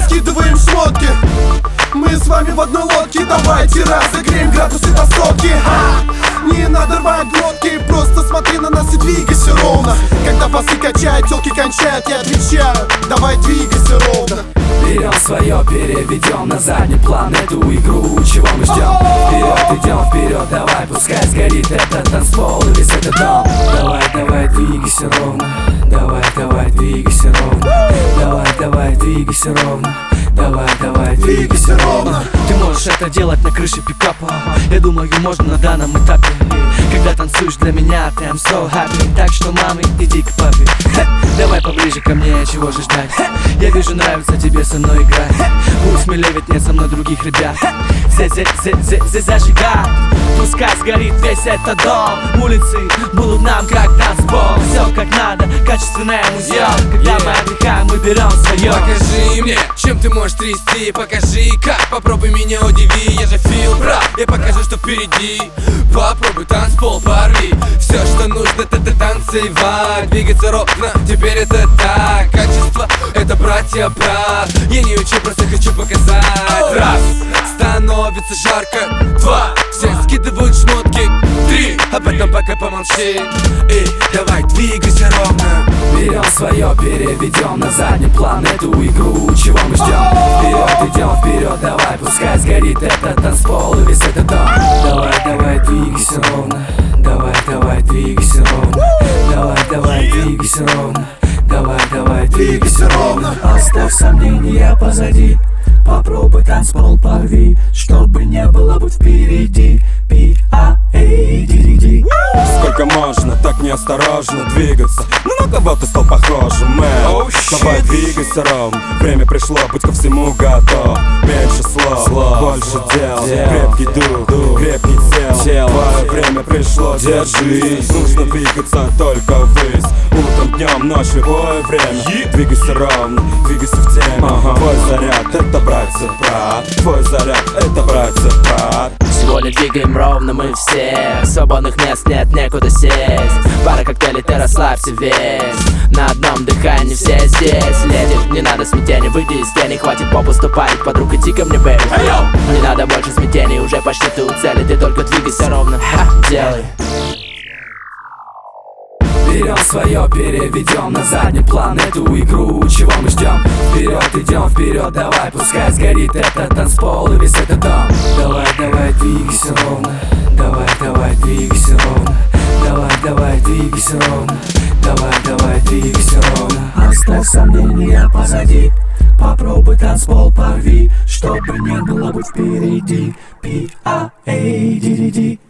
скидываем шмотки. Мы с вами в одной лодке, давайте разогреем градусы до сотки. Не надо рвать глотки, просто смотри на нас и двигайся ровно. Когда басы качают, телки кончают, я отвечаю: давай двигайся ровно. Берем свое, переведем на задний план эту игру. Чего мы ждем? Вперед идем, вперед, давай, пускай сгорит этот танцпол и весь этот дом. Давай, давай, двигайся ровно. Давай, давай, двигайся ровно. Давай, давай, двигайся ровно. Давай, давай, двигайся ровно. Ты можешь это делать на крыше пикапа. Я думаю, можно на данном этапе. Когда танцуешь для меня, ты I'm so happy. Так что, мамы, иди к папе. Давай поближе ко мне, чего же ждать? Я вижу, нравится тебе со мной играть. Будь смелее, ведь нет со мной других ребят. Зажигай, пускай сгорит весь этот дом. Улицы будут нам как танцпол. Все как надо, качественное музей. Когда мы отдыхаем, мы берем свое. Покажи мне, чем ты можешь трясти. Покажи как, попробуй меня удиви. Я же фил прав, я покажу, что впереди. Попробуй танцпол, порви. Все, что нужно, это танцевать. Двигаться ровно, теперь это так. Качество, это братья, брат. Я не учу, просто хочу показать. Раз, становится жарко. Два, все скидывают шмотки. Три, об этом пока помолчи. И давай, двигайся ровно. Берем свое, переведем на задний план эту игру. Чего мы ждем? Вперед идем, вперед, давай, пускай сгорит этот танцпол и весь этот дом. Давай, давай, двигайся ровно. Давай, давай, двигайся ровно. Давай, давай, двигайся ровно. Давай, давай, двигайся ровно. Оставь сомнения позади. Попробуй танцпол, порви. Чтобы не было, будь впереди. P-A-A-D-D-D. Сколько можно так неосторожно двигаться? Ну на кого ты стал похожим, мэн? Давай двигайся ровно. Время пришло, будь ко всему готов. Меньше слов, больше дел. Крепкий дух, крепкий тел. Твое время пришло, держись. Нужно двигаться только ввысь. Утром, днем, ночью, любое время. Двигайся ровно, двигайся в тему. Твой заряд, это братья, брат. Твой заряд, это братья, брат. Сегодня двигаем ровно мы все. Свободных мест нет, некуда сесть. Пара коктейлей, ты расслабься весь. На одном дыхании все здесь. Леди, не надо смятения, выйди из тени. Хватит попусту парить, подруга, иди ко мне, бэйби. Не надо больше смятений, уже почти ты у цели. Ты только двигайся ровно, делай. Берем свое, переведем на задний план эту игру. Чего мы ждем? Вперед идем, вперед, давай, пускай сгорит этот танцпол и весь этот дом. Давай, давай, двигайся ровно. Давай, давай, двигайся ровно. Давай, давай, двигайся ровно. Давай, давай, двигайся ровно. Оставь сомнения позади. Попробуй танцпол, порви. Чтобы не было, будь впереди. P-A-A-D-D-D.